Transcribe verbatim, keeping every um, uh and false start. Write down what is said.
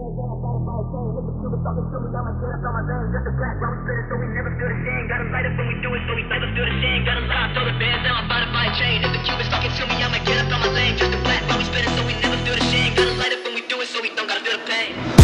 Chain. If the Cubans fucking to me, I'ma get up on my lane. Just a black, but we spit it so we never feel the shame. Gotta light up when we do it so we don't gotta feel the pain.